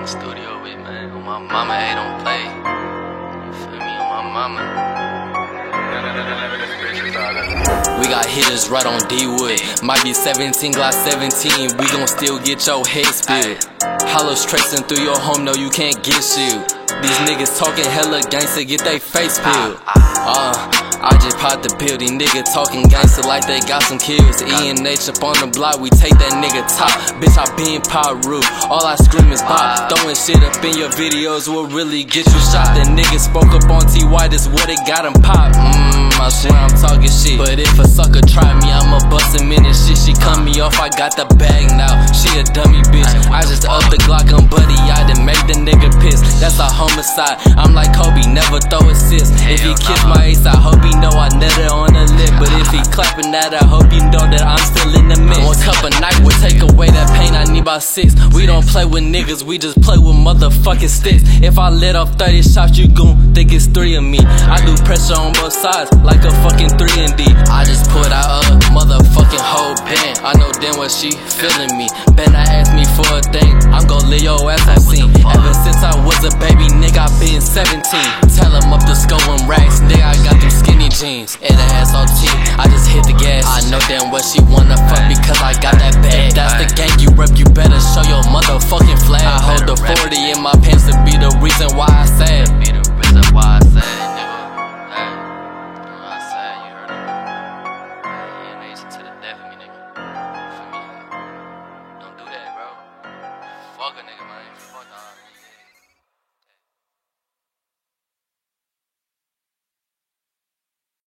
the studio with, man. On my mama, hey, don't play. You feel me? On my mama. We got hitters right on D-Wood. Might be 17, Glock 17. We gon' still get your head spilled. Hollows tracing through your home, no, you can't get shit. These niggas talking hella gangsta, get they face peeled. I just popped the pill, these niggas talking gangsta like they got some kills. E&H up on the block, we take that nigga top. Bitch, I been pot roof, all I scream is pop. Throwing shit up in your videos will really get you shot. That nigga spoke up on TY, this what it got him pop. I swear I'm talking shit, but if a sucker try me, I'ma bust him in and shit. She cut me off, I got the bag now. She a dummy bitch, I just up the Glock on buddy, I done make the nigga piss. That's a homicide, I'm like Kobe, never throw assists. If he kiss my ace, I hope he know I netted on the lip. But if he clapping that, I hope you know that I'm still in the mix. 1 cup a night will take away that pain, I need about 6. We don't play with niggas, we just play with motherfucking sticks. If I let off 30 shots, you gon' think it's 3 of me. I do pressure on both sides, like a fucking 3 and D. I just put out a motherfucking whole pen. I know then what she feeling me. Ben I ask me for a thing, I'm gon' lay your ass on scene. Ever since I was a baby, nigga, I been 17. Tell him up the skull and racks, nigga, I got them skinny jeans and the SOT. I